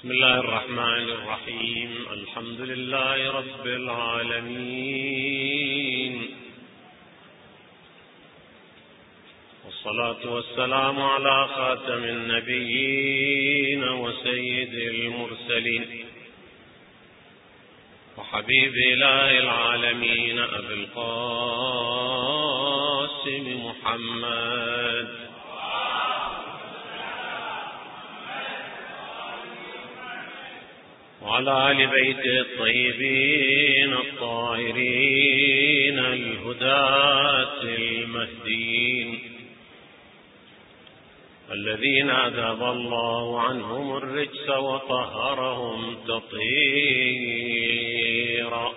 بسم الله الرحمن الرحيم. الحمد لله رب العالمين، والصلاة والسلام على خاتم النبيين وسيد المرسلين وحبيب إله العالمين أبي القاسم محمد وعلى آل بيته الطيبين الطاهرين الهداة المهديين الذين أذهب الله عنهم الرجس وطهرهم تطهيرا،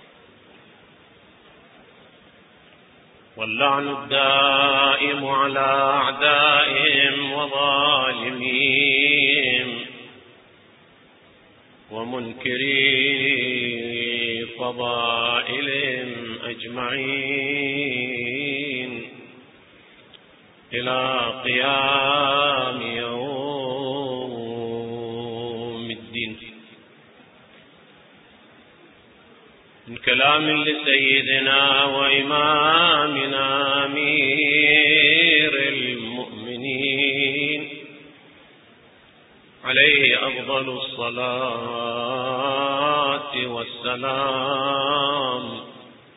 واللعن الدائم على أعدائهم وظالمين ومنكري فضائلهم أجمعين إلى قيام يوم الدين. من كلام لسيدنا وإمامنا أمير المؤمنين عليه أفضل الصلاة والسلام.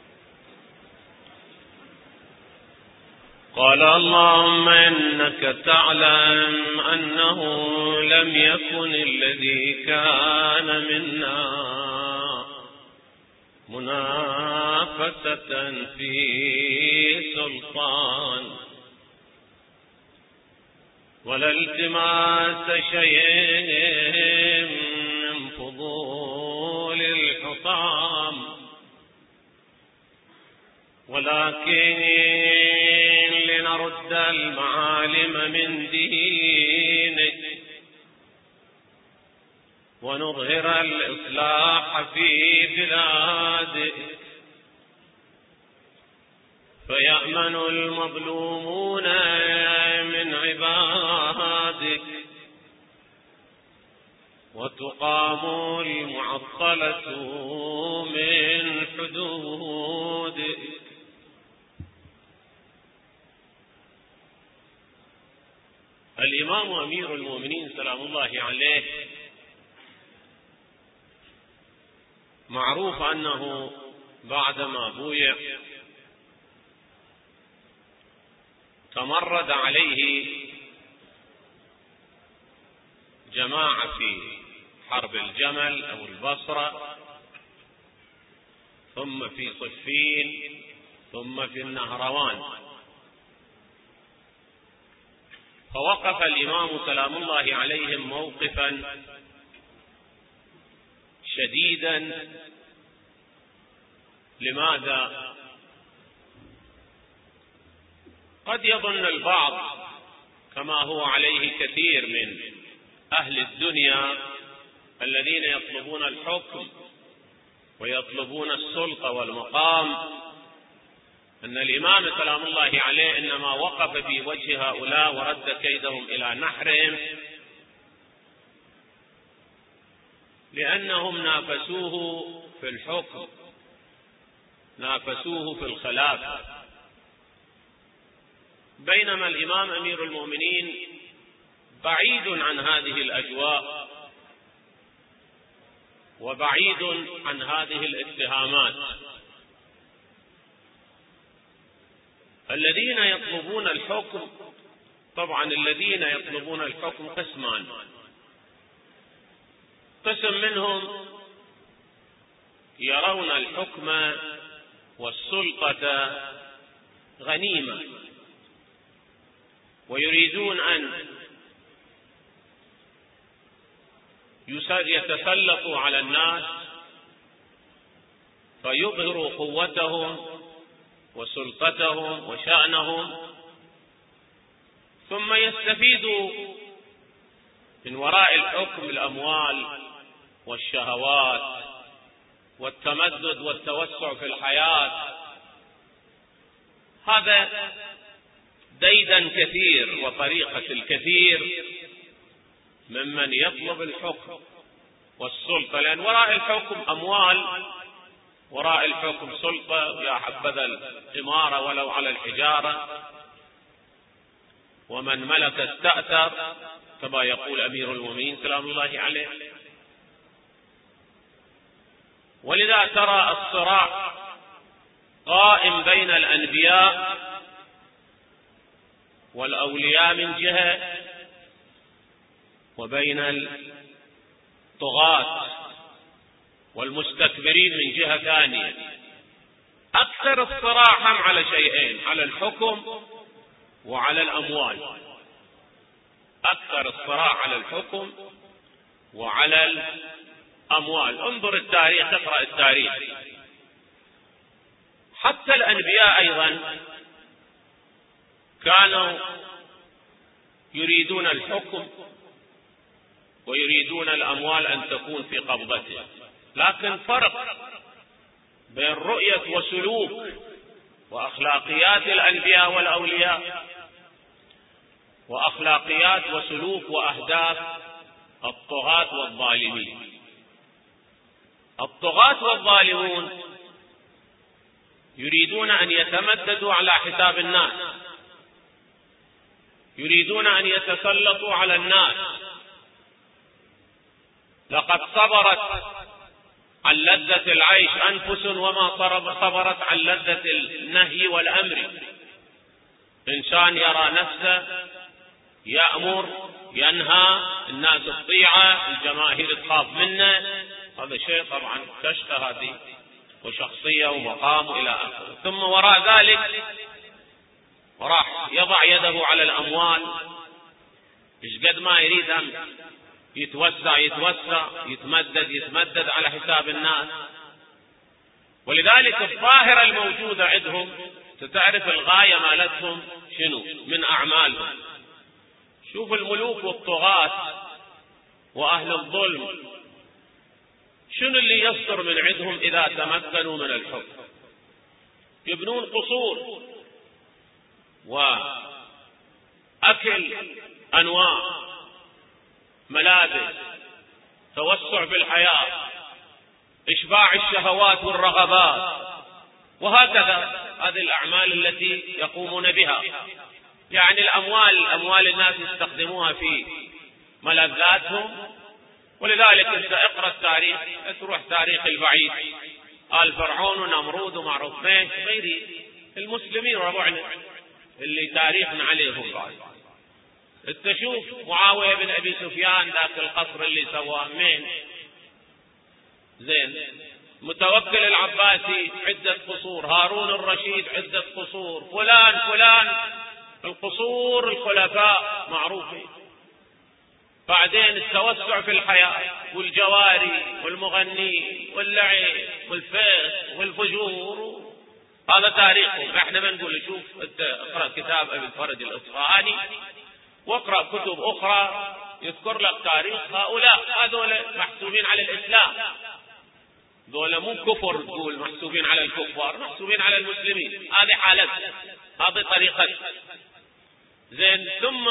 قال: اللهم إنك تعلم أنه لم يكن الذي كان منا منافسة في سلطان ولا التماس شيء من فضول الحطام، ولكن لنرد المعالم من دينك ونظهر الإصلاح في بلادك فيأمن المظلومون من عبادك وتقام المعطلة من حدودك. الإمام أمير المؤمنين سلام الله عليه معروف أنه بعدما بويع تمرد عليه جماعة في حرب الجمل أو البصرة، ثم في صفين، ثم في النهروان. فوقف الإمام سلام الله عليهم موقفا شديدا. لماذا؟ قد يظن البعض كما هو عليه كثير من أهل الدنيا الذين يطلبون الحكم ويطلبون السلطة والمقام أن الإمام سلام الله عليه إنما وقف في وجه هؤلاء ورد كيدهم إلى نحرهم لأنهم نافسوه في الحكم، نافسوه في الخلافة، بينما الإمام أمير المؤمنين بعيد عن هذه الأجواء وبعيد عن هذه الاتهامات. الذين يطلبون الحكم، طبعا الذين يطلبون الحكم قسمان: قسم منهم يرون الحكم والسلطة غنيمة ويريدون أن يتسلطوا على الناس فيظهروا قوتهم وسلطتهم وشأنهم، ثم يستفيدوا من وراء الحكم الأموال والشهوات والتمدد والتوسع في الحياة. هذا ديدا كثير وطريقة الكثير ممن يطلب الحكم والسلطة، لأن وراء الحكم أموال، وراء الحكم سلطة، يا حبذا الإمارة ولو على الحجارة، ومن ملك استأثر كما يقول أمير المؤمنين سلام الله عليه. ولذا ترى الصراع قائم بين الأنبياء والأولياء من جهة، وبين الطغاة والمستكبرين من جهة ثانية. أكثر الصراع هم على شيئين، على الحكم وعلى الأموال. أكثر الصراع على الحكم وعلى الأموال. انظر التاريخ، اقرأ التاريخ. حتى الأنبياء أيضا كانوا يريدون الحكم ويريدون الأموال أن تكون في قبضته، لكن فرق بين رؤية وسلوك وأخلاقيات الأنبياء والأولياء وأخلاقيات وسلوك وأهداف الطغاة والظالمين. الطغاة والظالمون يريدون أن يتمددوا على حساب الناس، يريدون أن يتسلطوا على الناس. لقد صبرت عن لذة العيش أنفس وما صبرت عن لذة النهي والأمر. إنسان يرى نفسه يأمر ينهى، الناس تطيعه، الجماهير تخاف منه، هذا شيء طبعا كشفه هذه وشخصية ومقام إلى آخره. ثم وراء ذلك راح يضع يده على الأموال، إيش قد ما يريد أن يتوسع يتمدد على حساب الناس. ولذلك الظاهرة الموجودة عندهم ستعرف الغاية مالتهم شنو من أعمالهم. شوف الملوك والطغاة وأهل الظلم شنو اللي يصدر من عندهم إذا تمكنوا من الحكم؟ يبنون قصور وأكل أنواع، ملابس، توسع بالحياة، إشباع الشهوات والرغبات، وهكذا. هذه الأعمال التي يقومون بها. يعني أموال الناس يستخدموها في ملذاتهم. ولذلك انت اقرأ التاريخ، تروح تاريخ البعيد، آل فرعون ونمرود ومعروف ماش غير المسلمين ربعنا اللي تاريخنا عليهم بعد. انت شوف معاوية بن أبي سفيان ذاك القصر اللي سواه مين زين، متوكل العباسي عدة قصور، هارون الرشيد عدة قصور، فلان القصور الخلفاء معروفين. بعدين التوسع في الحياة والجواري والمغني واللعب والفيس والفجور، هذا تاريخهم. احنا ما نقول شوف انت اقرأ كتاب ابي الفرج الاصفهاني واقرأ كتب اخرى يذكر لك تاريخ هؤلاء. هذول محسوبين على الاسلام، ذولا مو كفر تقول محسوبين على الكفار، محسوبين على المسلمين. هذه حالتهم، هذه طريقتهم زين. ثم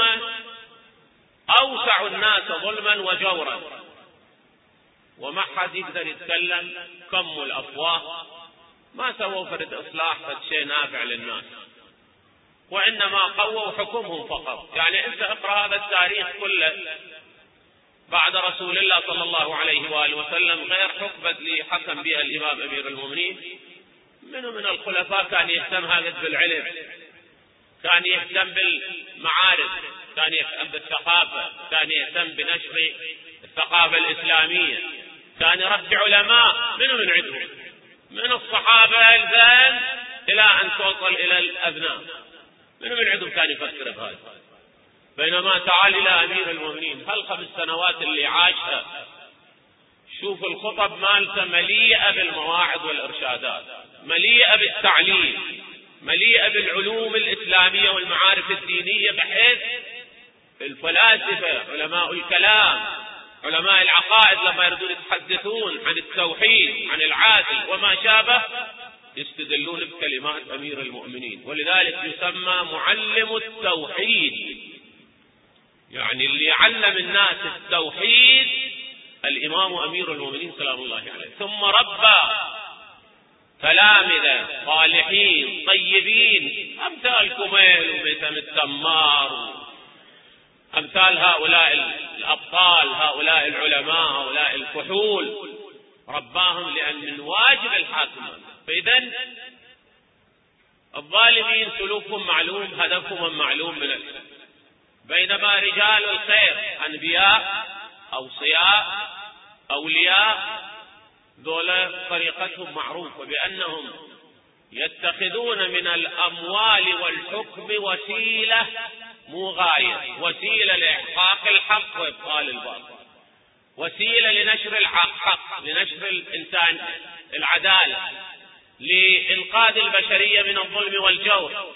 أوسع الناس ظلما وجورا، وما حد يقدر يتكلم، كم الأفواه، ما سووا فرد إصلاح فد شيء نافع للناس، وإنما قووا حكمهم فقط. يعني أنت اقرأ هذا التاريخ كله بعد رسول الله صلى الله عليه وآله وسلم غير حقبة اللي حكم بها الإمام أمير المؤمنين. منه من الخلفاء كان يهتم هذا بالعلم، كان يهتم بالمعارف، كان يهتم بالثقافة، كان يهتم بنشر الثقافة الإسلامية، كان يربي علماء منه من عندهم، من الصحابة الزين إلى أن توصل إلى الأبناء، منه من عندهم كان يفكر بهذا. بينما تعال إلى أمير المؤمنين هالخمس سنوات اللي عاشها، شوف الخطب مالته مليئة بالمواعظ والإرشادات، مليئة بالتعليم، مليئة بالعلوم الإسلامية والمعارف الدينية، بحيث الفلاسفة علماء الكلام علماء العقائد لما يردون يتحدثون عن التوحيد عن العادل وما شابه يستدلون بكلمات أمير المؤمنين. ولذلك يسمى معلم التوحيد، يعني اللي يعلم الناس التوحيد الإمام أمير المؤمنين سلام الله عليه، ثم ربى تلامذة صالحين طيبين أمثال كميل وميثم التمار، أمثال هؤلاء الأبطال، هؤلاء العلماء، هؤلاء الفحول، رباهم لأن من واجب الحاكم. فإذا الظالمين سلوكهم معلوم، هدفهم معلوم من الحكم، بينما رجال الخير أنبياء أوصياء أولياء ذولا طريقتهم معروفة بأنهم يتخذون من الأموال والحكم وسيلة مو غاية، وسيلة لإحقاق الحق وإبطال الباطل، وسيلة لنشر الحق، لنشر الإنسان العدالة، لإنقاذ البشرية من الظلم والجور.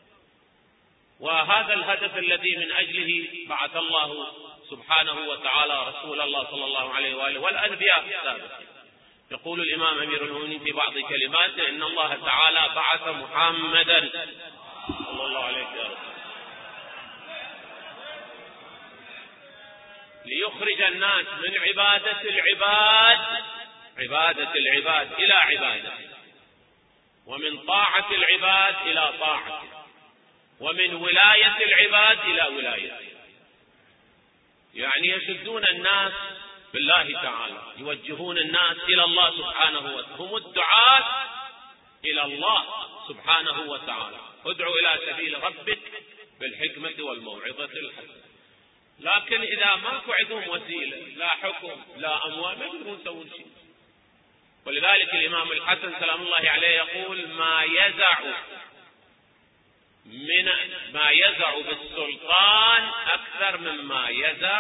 وهذا الهدف الذي من أجله بعث الله سبحانه وتعالى رسول الله صلى الله عليه وآله والأنبياء السابقين. يقول الإمام أمير المؤمنين في بعض كلماته إن الله تعالى بعث محمدا صلى الله عليه وسلم ليخرج الناس من عبادة العباد إلى عبادته، ومن طاعة العباد إلى طاعته، ومن ولاية العباد إلى ولايته. يعني يشدون الناس بالله تعالى، يوجهون الناس إلى الله سبحانه وتعالى، هم الدعاة إلى الله سبحانه وتعالى. ادعو إلى سبيل ربك بالحكمة والموعظة الحسنة. لكن إذا ماكو عندهم وسيلة، لا حكم لا أموال، ما يقدرون يسوون شيء. ولذلك الإمام الحسن سلام الله عليه يقول ما يزع بالسلطان أكثر مما يزع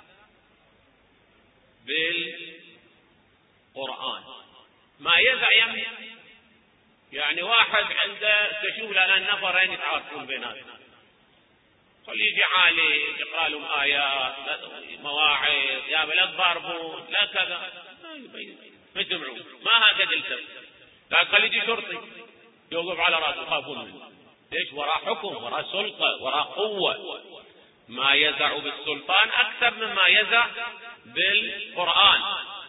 بالقرآن. ما يزع يعني واحد عنده تشوف لنا نفرين يتعارفون بيناتهم، خلي يجي عالي يقرأ لهم آيات مواعظ، يا لا تضاربون لا كذا، ما يجمعون، ما هكذا التف. لا خلي يجي شرطي يوقف على راسه يخافون منه. ليش؟ وراء حكم، وراء سلطة، وراء قوة. ما يزع بالسلطان أكثر مما يزع بالقرآن.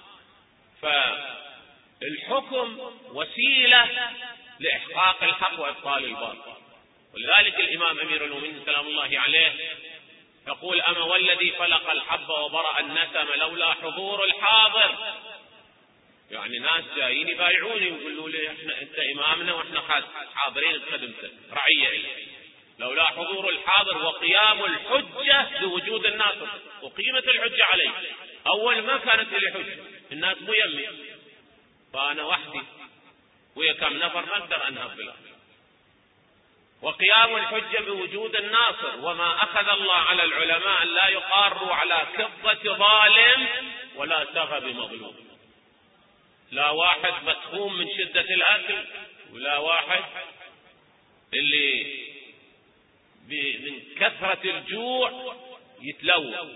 فالحكم وسيلة لإحقاق الحق وإبطال الباطل. ولذلك الإمام أمير المؤمنين سلام الله عليه يقول أما والذي فلق الحب وبرأ النسم لولا حضور الحاضر. يعني ناس جايين يبايعوني ويقولوا لي احنا انت امامنا واحنا حاضرين بخدمتك رعيه اليك. لولا حضور الحاضر وقيام الحجه بوجود الناصر، وقيمه الحجه علي. اول ما كانت لي حجه، الناس مو يمي، فانا وحدي ويا كم نفر ما اقدر انهب بالله. وقيام الحجه بوجود الناصر، وما اخذ الله على العلماء ان لا يقاروا على كفه ظالم ولا سغب مظلوم. لا واحد متخوم من شدة الأكل، ولا واحد اللي من كثرة الجوع يتلوى.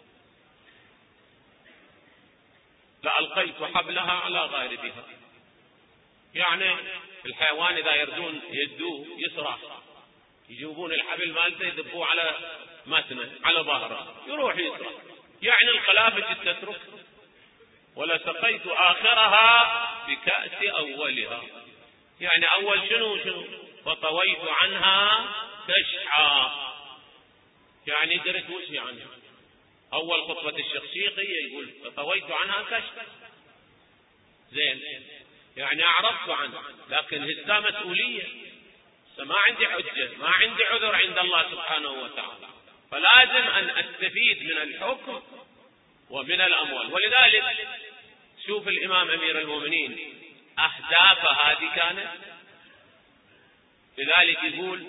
لألقيت حبلها على غاربها. يعني الحيوان إذا يردون يدوه يسرح، يجيبون الحبل مالته يدبوه على متنه على ظهره يروح يسرح. يعني الخلافة تترك. ولسقيت آخرها بكأس أولها. يعني أول شنو فطويت عنها كشحا. يعني درت وش يعني أول خطبة الشخشيقية يقول فطويت عنها كشحا. زين، يعني أعرضت عنها، لكن هسه مسؤولية، ما عندي حجة، ما عندي عذر عند الله سبحانه وتعالى، فلازم أن أستفيد من الحكم ومن الأموال. ولذلك شوف الإمام أمير المؤمنين أهداف هذه كانت. لذلك يقول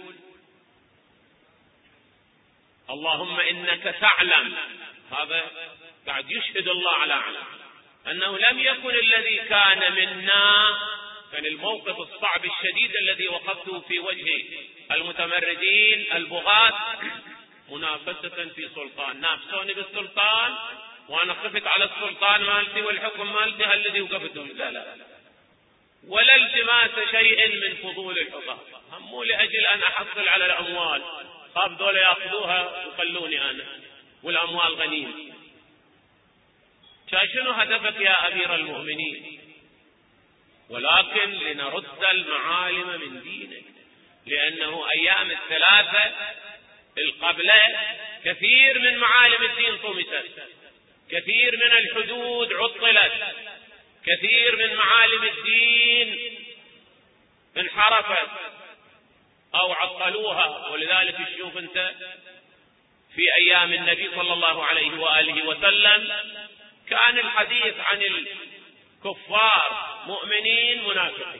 اللهم إنك تعلم، هذا قاعد يشهد الله على علم أنه لم يكن الذي كان منا، كان الموقف الصعب الشديد الذي وقفته في وجه المتمردين البغاة منافسة في سلطان. نافسوني بالسلطان وأنا خفت على السلطان مالتي والحكم مالتي الذي وقفته، لا، ولا التماس شيء من فضول الحكام، هموا لأجل أن أحصل على الأموال، خاف دول يأخذوها ويخلوني أنا والأموال غنيمة. شنو هدفك يا أمير المؤمنين؟ ولكن لنرد المعالم من دينك، لأنه أيام الثلاثة القبلة كثير من معالم الدين طمست، كثير من الحدود عطلت، كثير من معالم الدين انحرفت أو عطلوها. ولذلك تشوف أنت في أيام النبي صلى الله عليه وآله وسلم كان الحديث عن الكفار مؤمنين منافقين،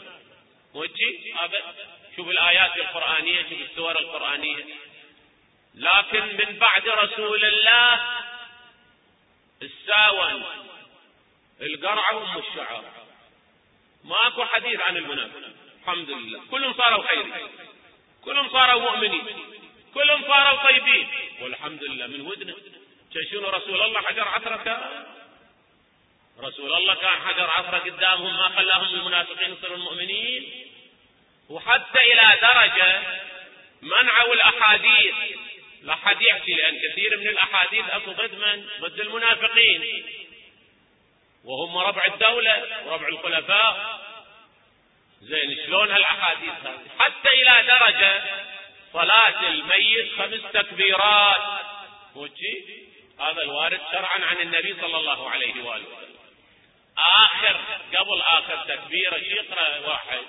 شوف الآيات القرآنية، شوف السور القرآنية. لكن من بعد رسول الله الساون القرع وام الشعر ماكو حديث عن المنافق. الحمد لله كلهم صاروا خيرين، كلهم صاروا مؤمنين، كلهم صاروا طيبين، والحمد لله من ودنا. شنو رسول الله حجر عثرة كان؟ رسول الله كان حجر عثرة قدامهم ما خلاهم المنافقين يصيروا المؤمنين. وحتى إلى درجة منعوا الأحاديث، لا حد يحكي، لأن كثير من الأحاديث أكو ضد من؟ ضد المنافقين، وهم ربع الدولة وربع الخلفاء. زين شلون هالأحاديث هذه؟ حتى إلى درجة صلاة الميت 5 تكبيرات، هذا الوارد شرعا عن النبي صلى الله عليه وآله وسلم. قبل آخر تكبيرة يقرأ واحد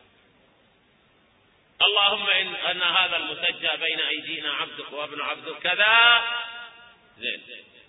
اللهم إن هذا المسجى بين أيدينا عبدك وابن عبدك كذا. زين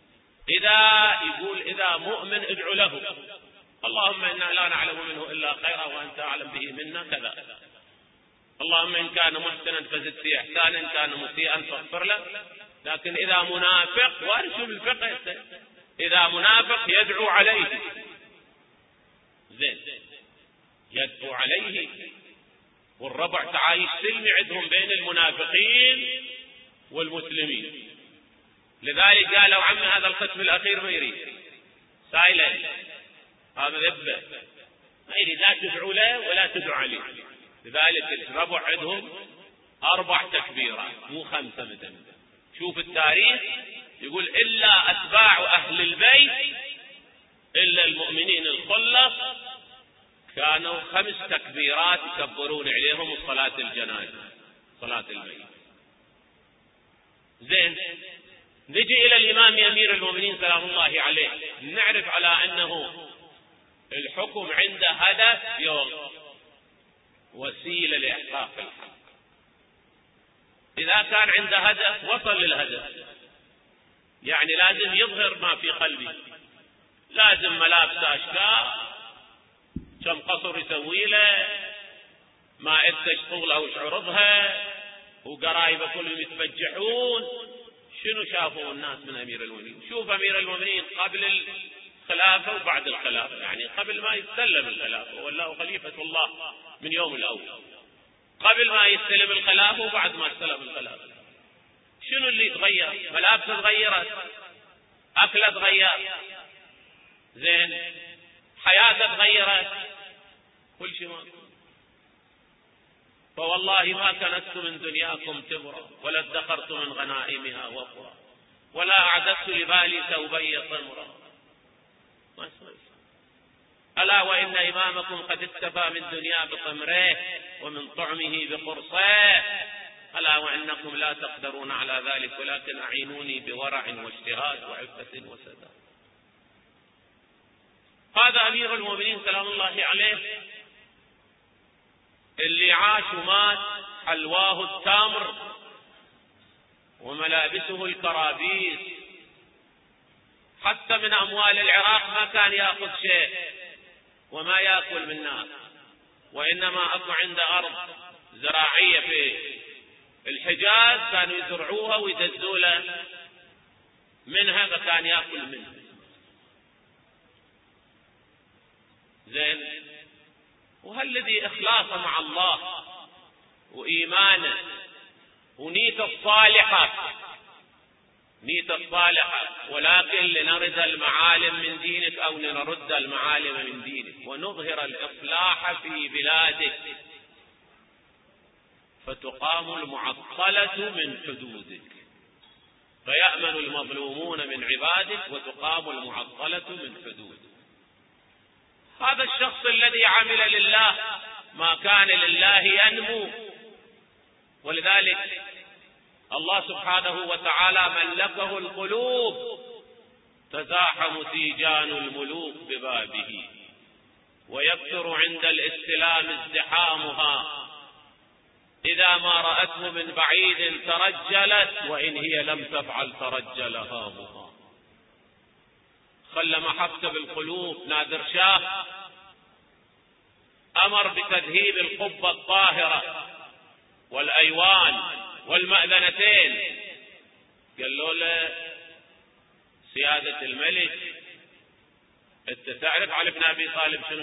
إذا مؤمن ادعو له اللهم إنا لا نعلم منه إلا خيرا وأنت أعلم به منا كذا. اللهم إن كان محسنا فزد في إحسان، إن كان مسيئا فاغفر له. لكن إذا منافق، وارشوا بالفقه، إذا منافق يدعو عليه. زين يدعو عليه، والربع تعايش سلمي عندهم بين المنافقين والمسلمين. لذلك قالوا عمي هذا الختم الأخير ما يريد، سايلنت، هذا ذبه ما يريد، لا تدعو له ولا تدعو عليه. لذلك الربع عندهم 4 تكبيرات مو 5 مثلا. شوف التاريخ يقول إلا أتباع أهل البيت إلا المؤمنين الخلص كانوا 5 تكبيرات يكبرون عليهم صلاة الجنازة، صلاة الميت. زين نجي إلى الإمام أمير المؤمنين سلام الله عليه، نعرف على أنه الحكم عنده هدف يوم وسيلة لإحقاق الحق. إذا كان عنده هدف وصل للهدف، يعني لازم يظهر ما في قلبه، لازم ملابس أشكال، كم قصر يسوي له، ما إدش طولها وش عرضها، وقرايبه كلهم يتبجحون. شنو شافوا الناس من أمير المؤمنين؟ شوف أمير المؤمنين قبل الخلافة وبعد الخلافة، يعني قبل ما يستلم الخلافة، والله خليفة الله من يوم الأول، قبل ما يستلم الخلافة وبعد ما استلم الخلافة. شنو اللي تغير؟ ملابسه تغيرت، أكله تغير، زين حياته تغيرت، كل شيء ما. فوالله ما كنست من دنياكم تبرا ولا ادخرت من غنائمها وفرا ولا أعددت لبالي ثوبي طمرا. ما اسمع. ألا وإن إمامكم قد اكتفى من دنيا بطمره ومن طعمه بقرصه، ألا وإنكم لا تقدرون على ذلك ولكن أعينوني بورع واجتهاد وعفة وسداد. هذا أمير المؤمنين سلام الله عليه اللي عاش ومات حلواه التمر وملابسه الكرابيس، حتى من أموال العراق ما كان يأخذ شيء وما يأكل من الناس، وإنما أكو عنده أرض زراعية في الحجاز كانوا يزرعوها ويدزوا له منها فكان يأكل منها. زين وهالذي إخلاصه مع الله وإيمانه ونيته الصالحة، نيته الصالحة، ولكن لنرد المعالم من دينك أو لنرد المعالم من دينك ونظهر الإصلاح في بلادك فتقام المعطلة من حدودك. فيأمن المظلومون من عبادك وتقام المعطلة من حدودك. هذا الشخص الذي عمل لله ما كان لله ينمو، ولذلك الله سبحانه وتعالى ملكه القلوب، تزاحم تيجان الملوك ببابه، ويكثر عند الاستلام ازدحامها، إذا ما رأته من بعيد ترجلت، وإن هي لم تفعل ترجل هامها. خل محبة بالقلوب. نادر شاه أمر بتذهيب القبة الطاهرة والأيوان والمأذنتين. قالوا له سيادة الملك، انت تعرف علي بن أبي طالب شنو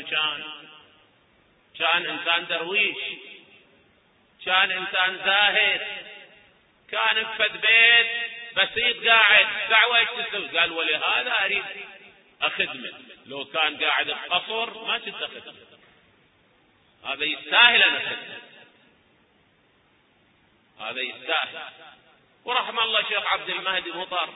كان إنسان درويش، كان إنسان زاهد، كان بفد بيت بسيط قاعد دعوة يكتسب. قال ولهذا أريد أخدمه، لو كان قاعد بقصر ما كنت أخدمه، هذا يستاهل أن أخدمه، هذا يستاهل. ورحم الله شيخ عبد المهدي مطر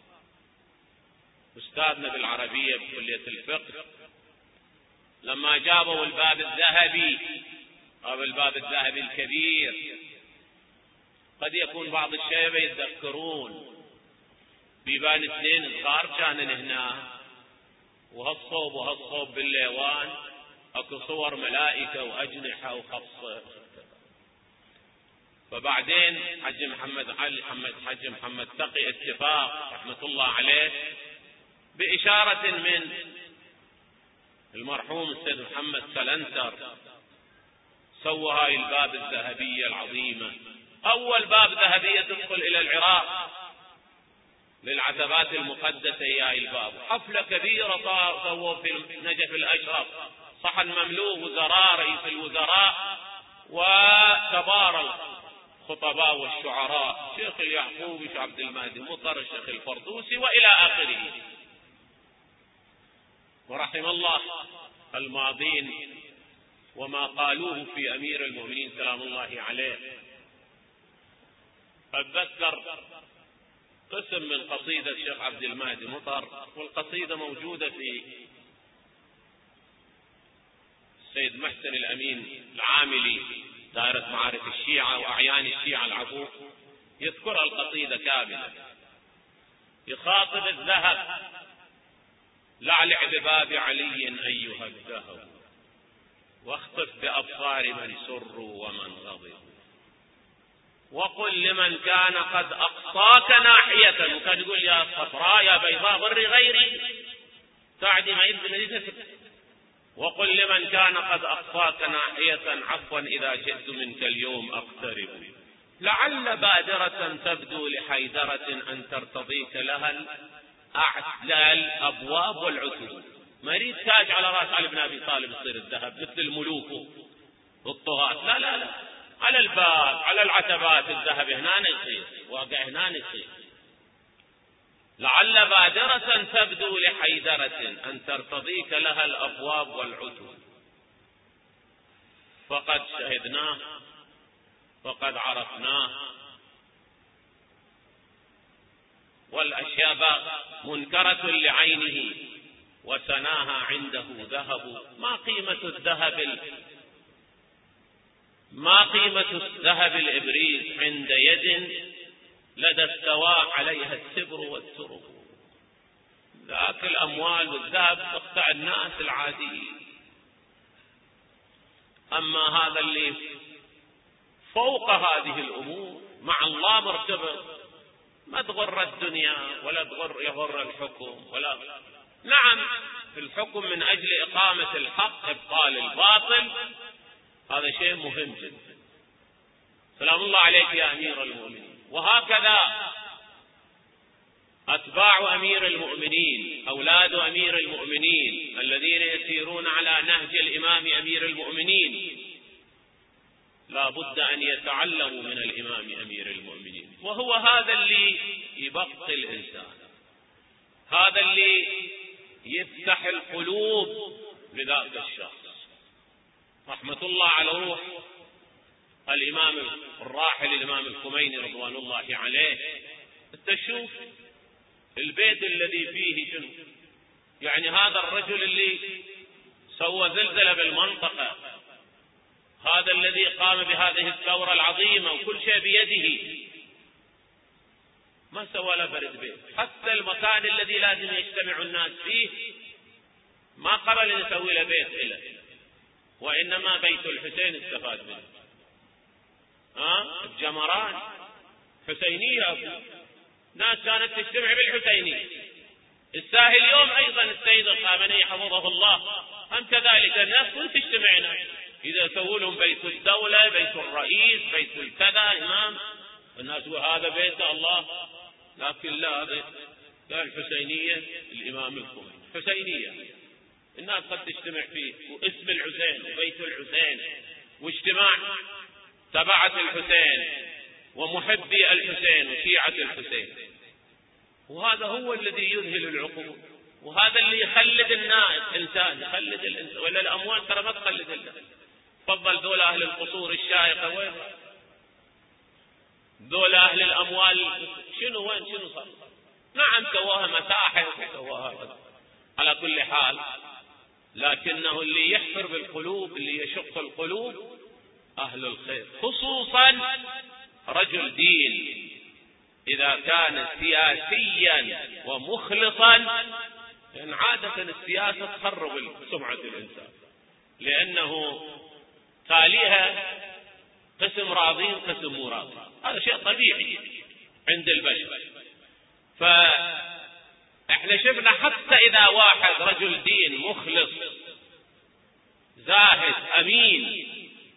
أستاذنا بالعربية بكلية الفقه، لما جابوا الباب الذهبي أو الباب الذهبي الكبير، قد يكون بعض الشيبة يتذكرون بيبان اثنين صغار كانن هنا، وهالصوب بالليوان اكو صور ملائكة واجنحة وخص. فبعدين حج محمد تقي اتفاق رحمة الله عليه بإشارة من المرحوم السيد محمد سلنتر سوى هاي الباب الذهبية العظيمة، أول باب ذهبية تدخل إلى العراق للعتبات المقدسة. هاي الباب حفلة كبيرة سووا في نجف الأشرف، صحن مملوء وزراء، رئيس الوزراء وكبار الخطباء والشعراء، شيخ اليعقوبي، شيخ عبد المهدي مطر، الشيخ الفردوسي وإلى آخره. ورحم الله الماضين وما قالوه في أمير المؤمنين سلام الله عليه. أتذكر قسم من قصيدة الشيخ عبد المهدي مطر، والقصيدة موجودة في السيد محسن الأمين العاملي دائرة معارف الشيعة وأعيان الشيعة العفو، يذكر القصيدة كاملة. يخاطب الذهب: لعلع بباب علي أيها الذهب، واخطف بأبصار من سروا ومن غضبوا، وقل لمن كان قد أقصاك ناحية. وكان يقول يا صفراء يا بيضاء ضري غيري ساعدي ما يبدو مدينتك. وقل لمن كان قد أقصاك ناحية عفوا إذا جئت منك اليوم أقترب، لعل بادرة تبدو لحيدرة أن ترتضيك لها الأبواب والعتب. ما يريد تاج على رأس علي بن أبي طالب يصير الذهب مثل الملوك والطغاة، لا، على الباب على العتبات الذهب هنا يصير، واقع هنا يصير. لعل بادرة تبدو لحيدرة أن ترتضيك لها الأبواب والعتب، فقد شهدناه فقد عرفناه، والأشياء منكرة لعينه وسناها عنده ذهب. ما قيمة الذهب الإبريز عند يد لدى السواء عليها السبر والسرب. ذاك الأموال والذهب تقطع الناس العاديين، أما هذا اللي فوق هذه الأمور مع الله مرتبط، ما تغر الدنيا ولا يغر الحكم ولا. نعم في الحكم من أجل إقامة الحق إبطال الباطل، هذا شيء مهم جدا. سلام الله عليك يا أمير المؤمنين. وهكذا أتباع أمير المؤمنين، أولاد أمير المؤمنين الذين يسيرون على نهج الإمام أمير المؤمنين لا بد أن يتعلموا من الإمام أمير المؤمنين. وهو هذا اللي يبقي الإنسان، هذا اللي يفتح القلوب لذاك الشخص. رحمة الله على روح الإمام الراحل الإمام الخميني رضوان الله عليه، تشوف البيت الذي فيه شنو، يعني هذا الرجل اللي سوى زلزلة بالمنطقة، هذا الذي قام بهذه الثورة العظيمة وكل شيء بيده، ما سوى له فرد بيت. حتى المكان الذي لازم يجتمع الناس فيه ما قبل أن يسوي له بيت إلا، وإنما بيت الحسين استفاد منه. الجمران حسينية، ناس كانت تجتمع بالحسينية. الساهل اليوم أيضا السيد الخامنئي حفظه الله هم كذلك، الناس كنت تجتمعنا إذا سووا لهم بيت الدولة، بيت الرئيس، بيت الكذا إمام، الناس وهذا بيت الله، لكن لا بيت قال الحسينية الإمام الخميني حسينية، الناس قد تجتمع فيه واسم الحسين وبيت الحسين واجتماع تبعة الحسين ومحبي الحسين وشيعة الحسين، وهذا هو الذي يذهل العقول، وهذا اللي يخلد الإنسان، يخلد الإنسان، ولا الأموال ترى ما تخلد الله. تفضل ذول أهل القصور الشائقة وين؟ ذول أهل الأموال شنو وين؟ شنو صار؟ نعم سواها متاحف وسواها على كل حال، لكنه اللي يحفر بالقلوب، اللي يشق القلوب أهل الخير، خصوصا رجل دين إذا كان سياسيا ومخلصا، لأن عادة السياسة تخرب سمعة الإنسان، لأنه تاليها قسم راضين قسم مو راضين، هذا شيء طبيعي عند البشر. فإحنا شفنا حتى إذا واحد رجل دين مخلص زاهد أمين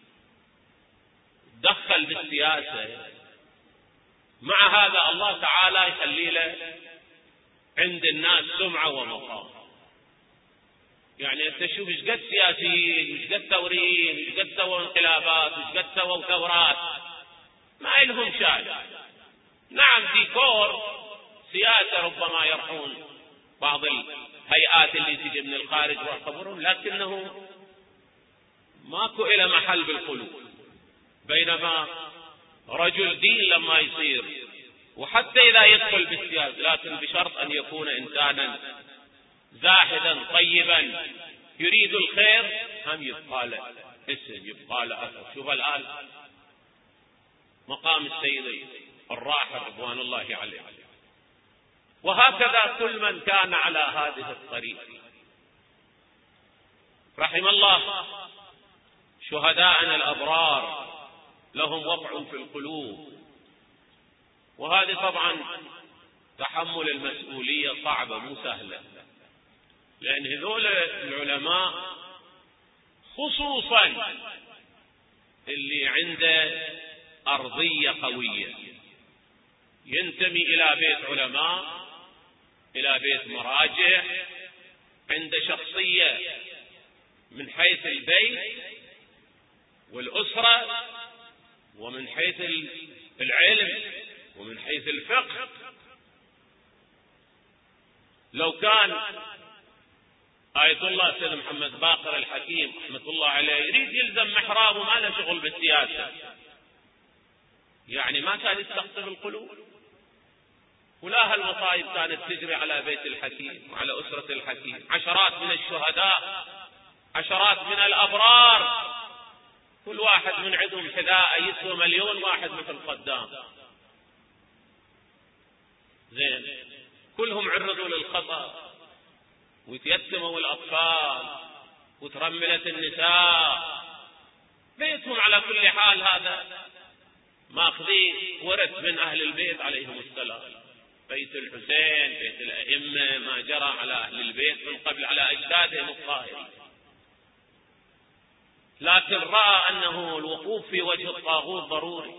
دخل بالسياسة، مع هذا الله تعالى يخلي له عند الناس سمعة ومقام. يعني انت شوف ايش قد سياسيين، ايش قد ثوريين، ايش قد سووا انقلابات، ايش قد سووا ثورات، ما لهم شأن. نعم ديكور سياسة ربما يرحون بعض الهيئات اللي تجي من الخارج ويعتبرون، لكنه ماكو إلى محل بالقلوب. بينما رجل دين لما يصير، وحتى إذا يدخل بالسياسة، لكن بشرط أن يكون إنسانا زاهدا طيبا يريد الخير، هم يبقى له اسم، يبقى له أثر. شوف الآن مقام السيد الراحل رضوان الله عليه، وهكذا كل من كان على هذه الطريقة. رحم الله شهداءنا الأبرار، لهم وقع في القلوب، وهذه طبعا تحمل المسؤولية صعبة مو سهلة، لأن هذول العلماء خصوصا اللي عنده أرضية قوية، ينتمي إلى بيت علماء، إلى بيت مراجع، عنده شخصية من حيث البيت والأسرة، ومن حيث العلم، ومن حيث الفقه. لو كان آية الله سيد محمد باقر الحكيم رحمة الله عليه يريد يلزم محراب وما له شغل بالسياسة، يعني ما كان يستقطب القلوب، ولا هالمصايب كانت تجري على بيت الحكيم وعلى أسرة الحكيم. عشرات من الشهداء، عشرات من الأبرار، كل واحد من عندهم حذاء يسوى مليون واحد مثل صدام. زين، كلهم عرضوا للخطأ، ويتيتموا الأطفال، وترملت النساء، بيتهم على كل حال هذا ماخذين ورث من أهل البيت عليهم السلام، بيت الحسين، بيت الأئمة، ما جرى على أهل البيت من قبل على أجدادهم الطاهرين. لكن رأى أنه الوقوف في وجه الطاغوت ضروري،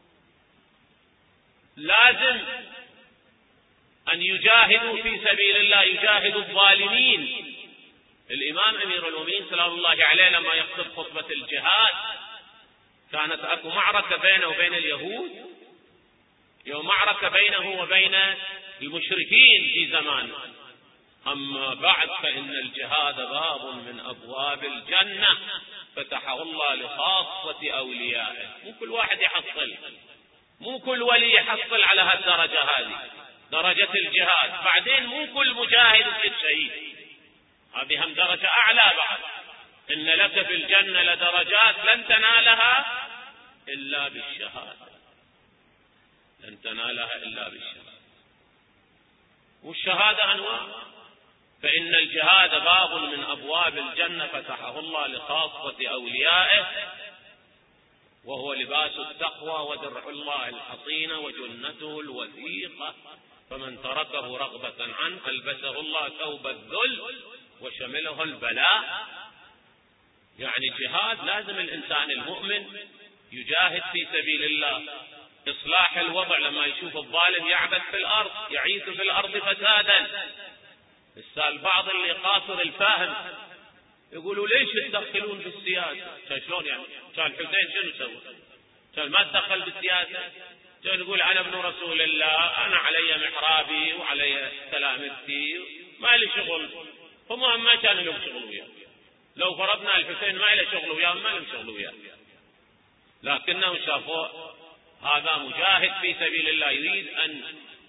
لازم أن يجاهدوا في سبيل الله، يجاهدوا الظالمين. الإمام أمير المؤمنين سلام الله عليه لما يخطب خطبة الجهاد كانت أكو معركة بينه وبين اليهود، يوم معركة بينه وبين المشركين في زمانه. أما بعد فإن الجهاد باب من أبواب الجنة فتحه الله لخاصة أوليائه. مو كل واحد يحصل، مو كل ولي يحصل على هالدرجة هذه، درجة الجهاد. بعدين مو كل مجاهد يصير شهيد، هذه هم درجة أعلى بعد. إن لك في الجنة لدرجات لن تنالها إلا بالشهادة، لن تنالها إلا بالشهادة. والشهادة أنواع، فإن الجهاد باب من أبواب الجنة فتحه الله لخاصة أوليائه، وهو لباس التقوى ودرع الله الحصين وجنته الوثيقة، فمن تركه رغبة عنه ألبسه الله ثوب الذل وشمله البلاء. يعني الجهاد لازم الإنسان المؤمن يجاهد في سبيل الله، إصلاح الوضع. لما يشوف الظالم يعبث في الأرض يعيث في الأرض فسادا. البعض اللي قاصر الفاهم يقولوا ليش تدخلون بالسياسة؟ شلون يعني؟ كان الحسين شنو سوى؟ كان ما تدخل بالسياسة؟ كان يقول أنا ابن رسول الله، أنا علي محرابي وعلي تلامذتي ما لي شغل. هم ما كان لهم شغل وياه، لو فرضنا الحسين ما له شغل وياه ما لهم شغل وياه، لكنهم شافوه هذا مجاهد في سبيل الله يريد أن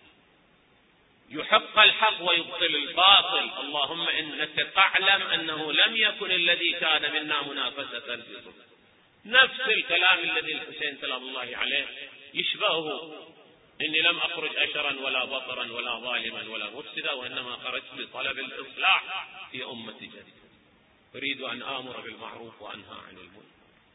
يحق الحق ويبطل الباطل. اللهم إنك تعلم أنه لم يكن الذي كان منا منافسة في ظلم. نفس الكلام الذي الحسين سلام الله عليه يشبهه، إني لم أخرج أشرا ولا بطرا ولا ظالما ولا مفسدا، وإنما خرجت لطلب الإصلاح في أمة جديدة، أريد أن آمر بالمعروف وأنهى عن المنكر.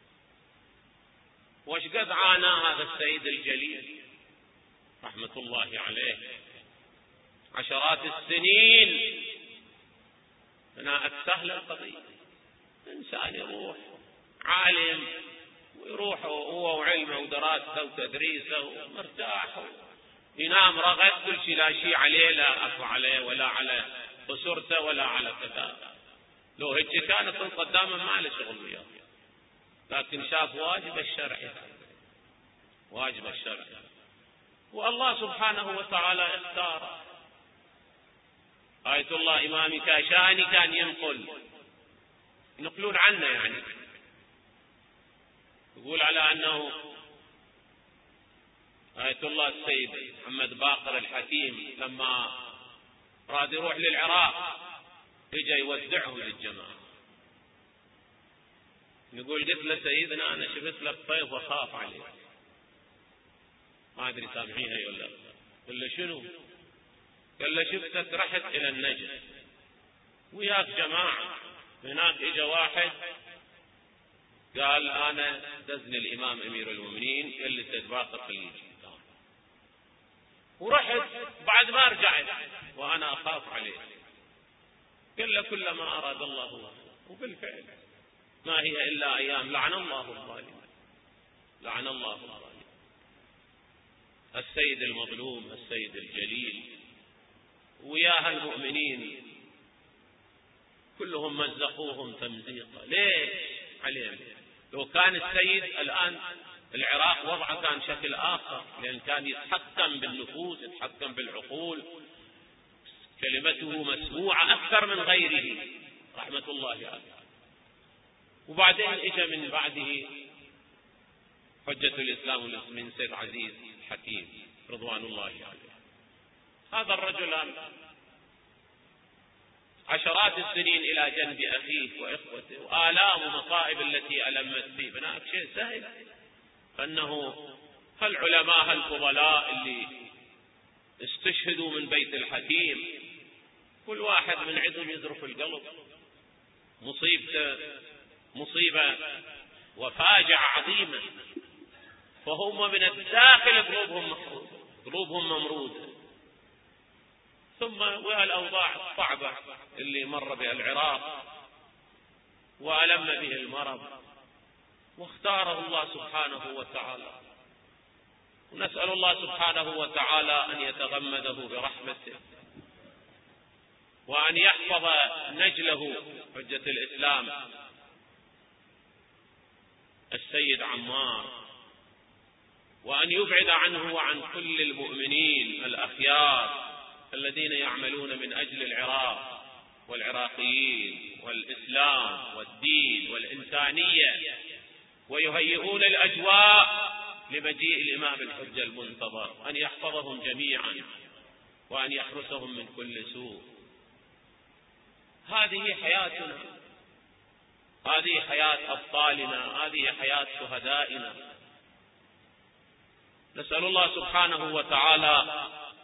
وش قد عانى هذا السيد الجليل رحمة الله عليه، عشرات السنين. هنا سهل القضية، إنسان يروح عالم ويروح هو وعلمه ودراسته وتدريسه ومرتاح، ينام رغد كل شيء، لا شيء عليه، لا أكو عليه ولا على أسرته ولا على كذا. لو هيك كانت قدامه ما له شغل وياه، لكن شاف واجب الشرع، واجب الشرع، والله سبحانه وتعالى اختار. آية الله إمام كاشاني كان ينقلون عنه، يعني يقول على أنه آية الله السيد محمد باقر الحكيم لما راد يروح للعراق اجى يودعهم للجماعة، يقول قلت له سيدنا أنا شفت لك طيف وخاف عليك، ما أدري سامعينها ولا. قال له شنو؟ قال له شفتك رحت إلى النجد وياك جماعة، هناك اجى واحد قال أنا دزني الإمام أمير المؤمنين، قال لي سيد باقر خليه، ورحت بعد ما رجعت وأنا أخاف عليه. قال له كل ما أراد الله، وبالفعل ما هي إلا أيام، لعن الله الظالم، لعن الله الظالم. السيد المظلوم السيد الجليل وياها المؤمنين كلهم مزقوهم تمزيقا. ليش عليهم؟ لو كان السيد الآن العراق وضعه كان شكل آخر، لأن كان يتحكم بالنفوس، يتحكم بالعقول، كلمته مسموعة أكثر من غيره رحمة الله عليه. وبعدين اجى من بعده حجة الإسلام والمسلمين سيد عزيز الحكيم رضوان الله عليه. هذا الرجل عشرات السنين إلى جنب أخيه وإخوته، وآلام ومصائب التي ألمت به. هناك شيء سهل، أنه هالعلماء الفضلاء اللي استشهدوا من بيت الحكيم كل واحد من عندهم يذرف القلب، مصيبته مصيبة وفاجعة عظيمة، فهم من الداخل قلوبهم ممرودة. ثم والأوضاع الصعبة اللي مر بها العراق وألم به المرض، واختاره الله سبحانه وتعالى، ونسأل الله سبحانه وتعالى أن يتغمده برحمته وأن يحفظ نجله حجة الإسلام السيد عمار، وأن يبعد عنه وعن كل المؤمنين الأخيار الذين يعملون من أجل العراق والعراقيين والإسلام والدين والإنسانية، ويهيئون الأجواء لمجيء الإمام الحجة المنتظر، أن يحفظهم جميعا وأن يحرسهم من كل سوء. هذه حياتنا، هذه حياة أبطالنا، هذه حياة شهدائنا. نسأل الله سبحانه وتعالى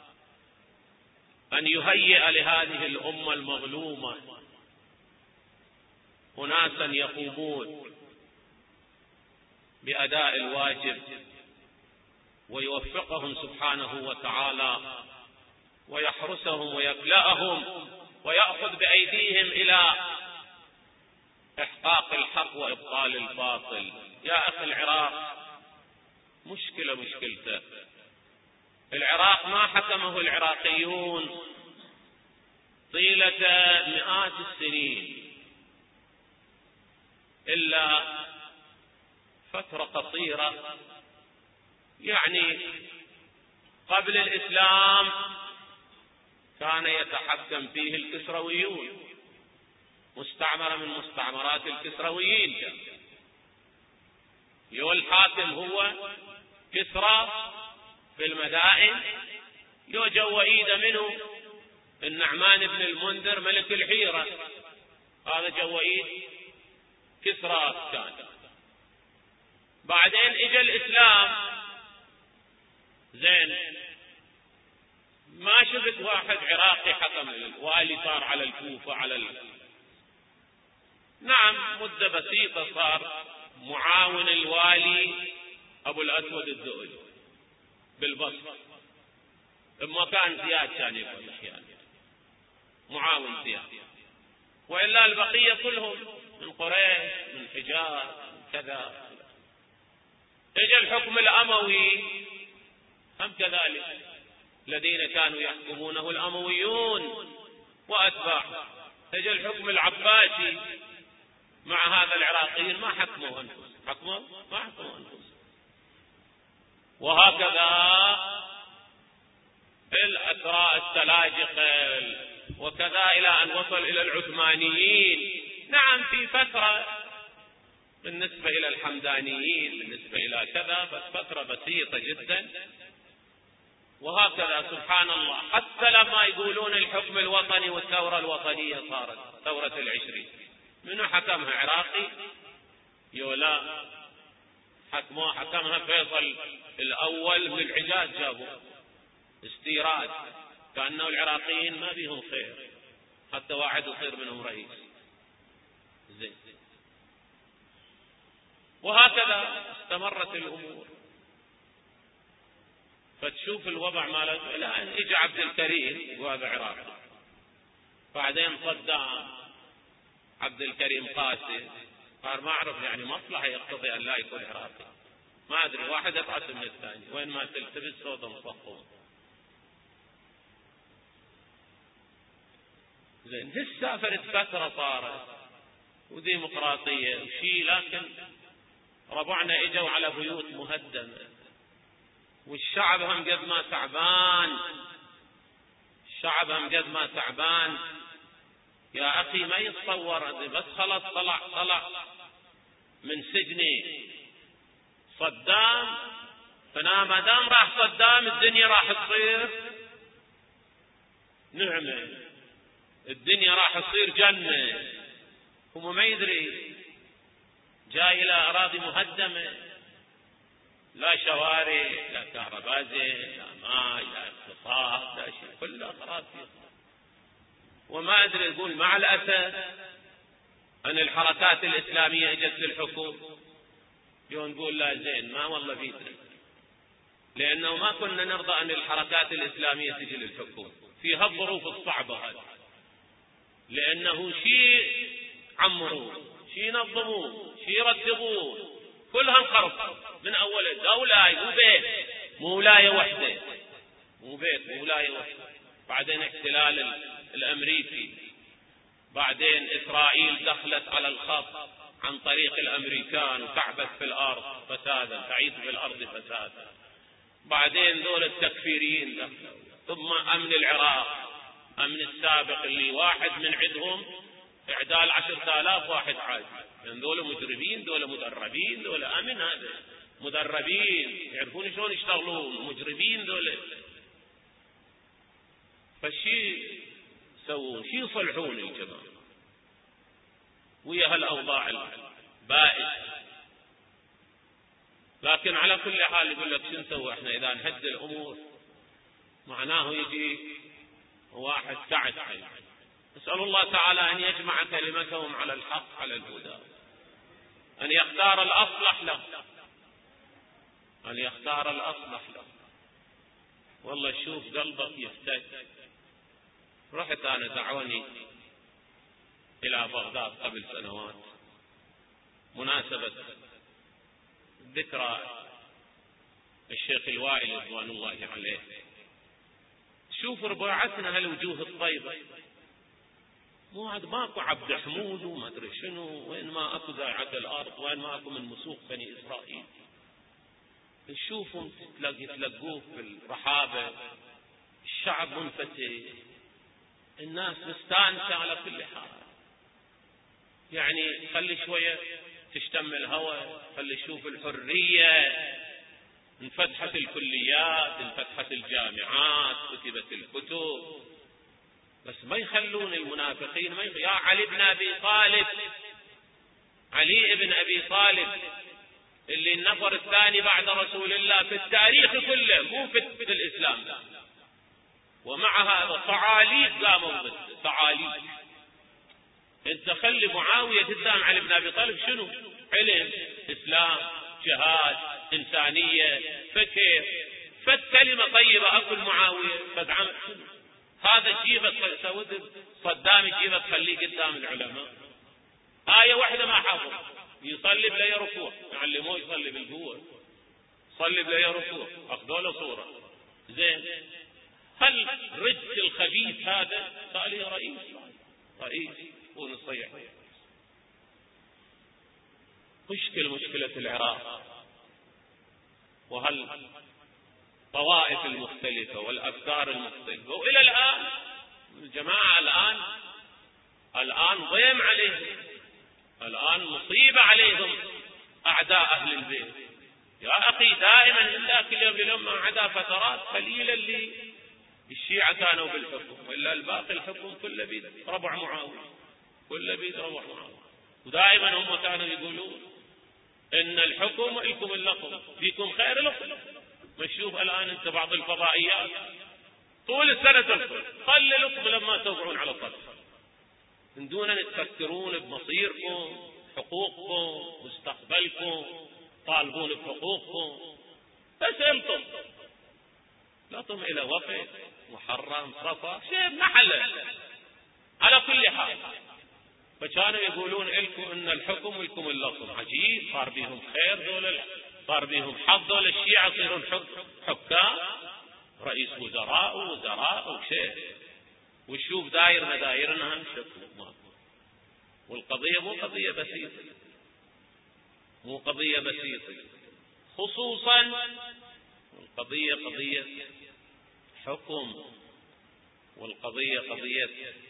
أن يهيئ لهذه الأمة المظلومة أناسا يقومون بأداء الواجب، ويوفقهم سبحانه وتعالى ويحرسهم ويكلأهم ويأخذ بأيديهم إلى إحقاق الحق وإبطال الباطل. يا أخي العراق مشكلته. العراق ما حكمه العراقيون طيلة مئات السنين إلا فترة قصيرة، يعني قبل الإسلام كان يتحكم فيه الكسرويون، مستعمرة من مستعمرات الكسرويين، الحاكم هو كسرى في المدائن، جوئيد منه النعمان بن المنذر ملك الحيرة، هذا جوئيد كسرى كان. بعدين اجى الإسلام، زين ما شفت واحد عراقي حكم، الوالي صار على الكوفة نعم مدة بسيطة صار معاون الوالي أبو الأسود الدؤلي بالبصرة، اما كان زياد كان يقول أحيانا معاون زياد، وإلا البقية كلهم من قريش من حجاز كذا. اجى الحكم الأموي هم كذلك، الذين كانوا يحكمونه الأمويون وأتباعه. اجى الحكم العباسي، مع هذا العراقيين ما حكموا أنفسهم، ما حكموا أنفسهم. وهكذا الأسراء السلاجقة، وكذا إلى أن وصل إلى العثمانيين. نعم في فترة بالنسبة إلى الحمدانيين، بالنسبة إلى كذا، بس فترة بسيطة جدا. وهكذا سبحان الله، حتى لما يقولون الحكم الوطني والثورة الوطنية صارت ثورة العشرين، منو حكمها؟ عراقي؟ يولا حكمها فيصل الأول من الحجاز، جابوا استيراد، كأنه العراقيين ما بيهم خير، حتى واحد يصير منهم رئيس. زين. وهكذا استمرت الأمور، فتشوف الوضع مالته إلى أن إجا عبد الكريم وهذا عراقي، بعدين صدام عبد الكريم قاسي، قال ما أعرف يعني مصلحة يقتضي أن لا يكون عراقي، ما أدري، واحد أبعث من الثاني، وين ما تلتبس صوتهم صفهم. زين هسه فرد فترة صارت وديمقراطية وشي، لكن ربعنا اجوا على بيوت مهدمة، والشعب هم قد ما تعبان، الشعب هم قد ما تعبان. يا أخي ما يتصور، بس خلص طلع من سجني صدام، فما دام راح صدام الدنيا راح تصير نعمة، الدنيا راح تصير جنة. هو ما يدري جاي إلى أراضي مهدمة، لا شوارع لا كهرباء لا ماء لا اقتصاد لا شيء، كلها خراب. وما أدري يقول مع الأسف أن الحركات الإسلامية اجت للحكم، نقول لا زين ما والله بيدري، لأنه ما كنا نرضى أن الحركات الإسلامية تجي للحكم في هالظروف الصعبة هذه، لأنه شيء عمروا شيء نظموا شيء رتبوا، كلها انخرط من أول الدولة، مو بيت مو ولاية واحدة، مو بيت مو ولاية واحدة. بعدين احتلال الأمريكي، بعدين إسرائيل دخلت على الخط عن طريق الأمريكان وتعبث في الأرض فسادا، تعيث في الأرض فسادا. بعدين ذول التكفيريين دخلوا، ثم أمن العراق، أمن السابق اللي واحد من عندهم إعدال 10,000 واحد عادي، يعني ذول مجرمين، ذول مدربين، ذول أمن، هذا مدربين يعرفون شلون يشتغلون، مجربين ذولا. فشي يسوون؟ شي يصلحون الجماعة ويا هالأوضاع البائسة. لكن على كل حال يقول لك شو نسوي احنا إذا نهد الأمور؟ معناه يجي واحد تعس. نسأل الله تعالى أن يجمع كلمتهم على الحق على الهدى، أن يختار الأصلح له، أن يختار الأصلح له. والله شوف قلبك يفتك. رحت أنا دعوني إلى بغداد قبل سنوات مناسبة ذكرى الشيخ الوائل رضوان الله عليه. شوف رباعتنا هالوجوه الطيبة، مو عاد ماكو عبد حمود وما ادري شنو، وين ما اكو ذاعة الارض، وين ما اكو من مسوق بني اسرائيل. نشوفهم تلقوه بالرحابة، الشعب منفتح، الناس مستانسة على كل حال. يعني خلي شوية تشتم الهواء، خلي تشوف الحرية، انفتحت الكليات، انفتحت الجامعات، كتبت الكتب، بس ما يخلون المنافقين يا علي بن أبي طالب، علي بن أبي طالب اللي النفر الثاني بعد رسول الله في التاريخ كله، مو في الإسلام، ومع هذا صعاليك قاموا ضده، صعاليك. انت خلي معاوية قدام علي بن أبي طالب شنو؟ علم، إسلام، جهاد، إنسانية، فكر، فالكلمة طيبة أكل معاوية فدعم شنو؟ هذا جيبه صدام جيبه تخليه قدام العلماء. آية واحدة ما حافظ، يصلي بلا ركوع، يعلموه يصلي بالقوة، صلي بلا ركوع، أخذوا له صورة. زين، هل رجل الخبيث هذا قال لي رئيس ونصيح؟ مشكلة العراق، وهل الطوائف المختلفة والأفكار المختلفة، وإلى الآن الجماعة الآن ضيم عليهم، الآن مصيبة عليهم أعداء أهل البيت. يا أخي دائما إلا كل يوم لما عدا فترات قليلة اللي الشيعة كانوا بالحكم، وإلا الباقي الحكم كله بيد ربع معاوية، كله بيد ربع معاوية. ودائما هم كانوا يقولون إن الحكم لكم اللقم، فيكم خير لكم. نشوف الآن أنت بعض الفضائيات طول السنة تذكر خلي لكم لما توقعون على الطرف، من دون أن تفكرون بمصيركم، حقوقكم، مستقبلكم، طالبون بحقوقكم، بس أنتم لطم إلى وقت محرم صفا شيء محله. على كل حال فكانوا يقولون لكم إن الحكم لكم اللطم. عجيب، صار بيهم خير ذولا، صار بيهم حظ ذولا الشيعة يصيرون حكام، رئيس وزراء وشيء، وشوف داير مدايرنا هم شكل. والقضية مو قضية بسيطة، خصوصا القضية قضية حكم، والقضية قضية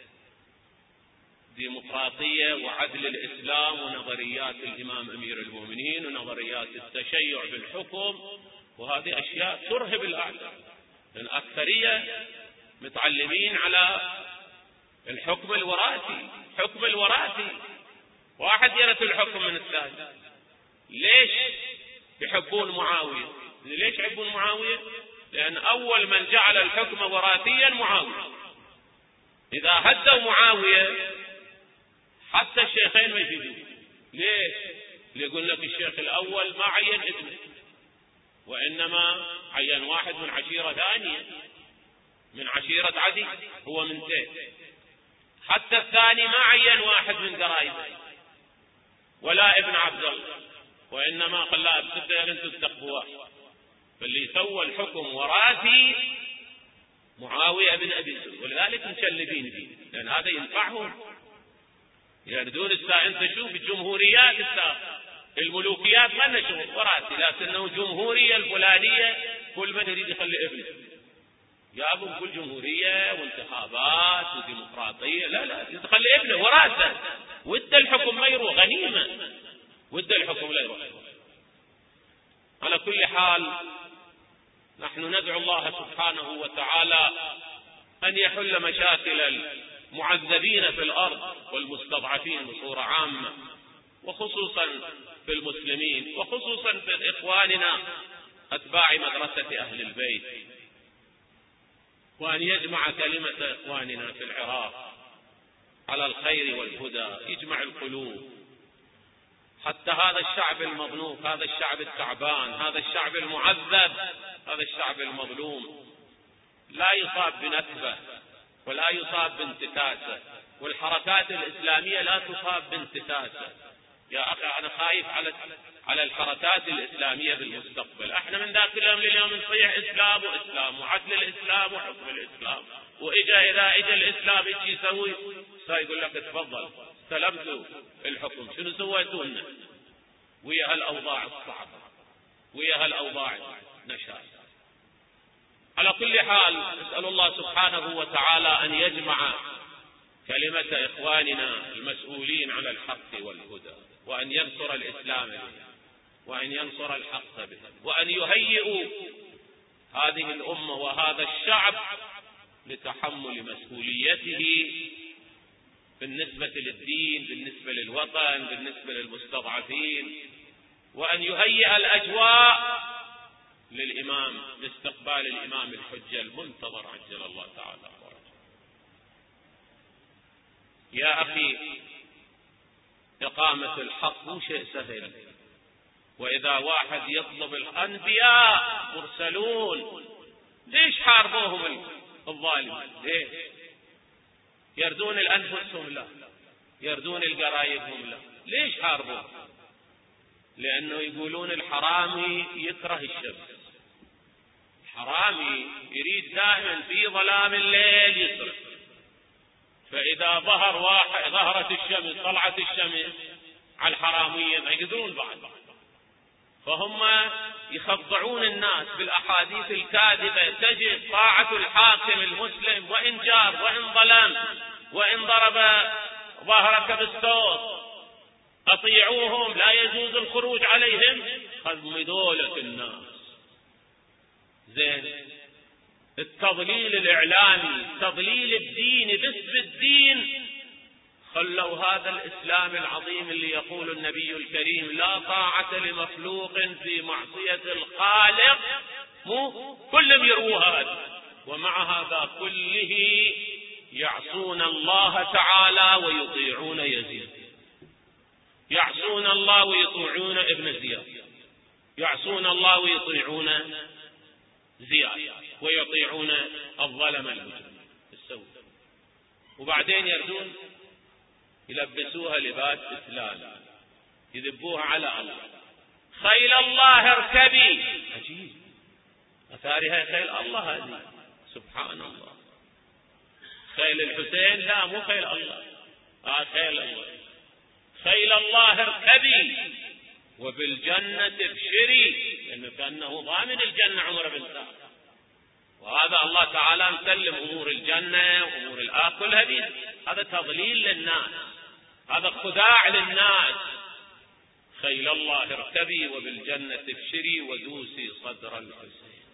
ديمقراطية وعدل الإسلام ونظريات الإمام أمير المؤمنين ونظريات التشيع بالحكم، وهذه أشياء ترهب الأعداء، لأن أكثرية متعلمين على الحكم الوراثي، واحد يرث الحكم من الثاني. ليش يحبون معاوية؟ ليش يحبون معاوية؟ لأن أول من جعل الحكم وراثيا معاوية. إذا هدوا معاوية حتى الشيخين ما يفيدون. ليش؟ يقول لك الشيخ الأول ما عين ابنه، وإنما عين واحد من عشيرة ثانية، من عشيرة عدي، هو من تين. حتى الثاني ما عين واحد من قرايبه ولا ابن عبد الله، وإنما خلاه بسده أنتم تتقبوا. فاللي سوى الحكم وراثي معاوية بن أبي سفيان، ولذلك مشلبين به، لأن هذا ينفعهم. يردون أنت شوف الجمهوريات الملوكيات ما نشوف وراثي، لكنه جمهورية الفلانية كل من يريد يخلي ابنه، جابوا كل جمهورية وانتخابات وديمقراطية. لا تخلي ابنه وراثة، ود الحكم ما يروح غنيمة، ود الحكم لا يروح. على كل حال نحن ندعو الله سبحانه وتعالى أن يحل مشاكل المعذبين في الأرض والمستضعفين بصورة عامة، وخصوصا في المسلمين، وخصوصا في إخواننا أتباع مدرسة أهل البيت، وأن يجمع كلمة إخواننا في العراق على الخير والهدى، يجمع القلوب، حتى هذا الشعب المظلوم، هذا الشعب التعبان، هذا الشعب المعذب، هذا الشعب المظلوم لا يصاب بنكبة ولا يصاب بانتكاسة، والحركات الإسلامية لا تصاب بانتكاسة. يا أخي أنا خايف على الحركات الإسلامية بالمستقبل. احنا من ذاك اليوم لليوم نصيح إسلام وإسلام وعدل الإسلام وحكم الإسلام، إذا إجا الإسلام إيش يسوي؟ يقول لك تفضل استلمتوا الحكم، شنو سويتوا لنا ويا هالأوضاع الصعبة ويا هالأوضاع نشاط. على كل حال نسأل الله سبحانه وتعالى أن يجمع كلمة إخواننا المسؤولين على الحق والهدى، وأن ينصر الإسلام بهم، وأن ينصر الحق بهم، وأن يهيئوا هذه الأمة وهذا الشعب لتحمل مسؤوليته بالنسبة للدين، بالنسبة للوطن، بالنسبة للمستضعفين، وأن يهيئ الأجواء للإمام لاستقبال الإمام الحجة المنتظر عجل الله تعالى فرجه. يا أخي إقامة الحق مو شيء سهل، وإذا واحد يطلب الأنبياء مرسلون، ليش حاربوهم الظالمين؟ ليش يردون الأنفسهم؟ لا يردون القرايبهم؟ لا. ليش حاربوهم؟ لأنه يقولون الحرامي يكره الشمس، الحرامي يريد دائما في ظلام الليل يسرق، فإذا ظهرت الشمس طلعت الشمس على الحرامية ما يقدرون بعد، فهم يخضعون الناس بالأحاديث الكاذبة. تجد طاعة الحاكم المسلم وإن جار وإن ظلم وإن ضرب ظهرك بالصوت أطيعوهم، لا يجوز الخروج عليهم، خذوا لك الناس. زين التضليل الإعلامي، تضليل الدين باسم الدين، خلوا هذا الإسلام العظيم اللي يقول النبي الكريم لا طاعة لمخلوق في معصية الخالق، مو كلهم يرووا هذا، ومع هذا كله يعصون الله تعالى ويطيعون يزيد، يعصون الله ويطيعون ابن زياد، يعصون الله ويطيعون زياد، ويطيعون الظلم المجرم السوء، وبعدين يردون يلبسوها لباس إسلام، يذبوها على الله. خيل الله اركبي، عجيب، أثارها خيل الله هذه، سبحان الله. خيل الحسين؟ لا مو خيل الله، خيل الله. خيل الله اركبي وبالجنة ابشري، لأنه كأنه ضامن الجنة عمر بن سعد، وهذا الله تعالى مسلم أمور الجنة وأمور الآخرة كلها. هذا تضليل للناس، هذا خداع للناس. خيل الله اركبي وبالجنة ابشري ودوسي صدر الحسين.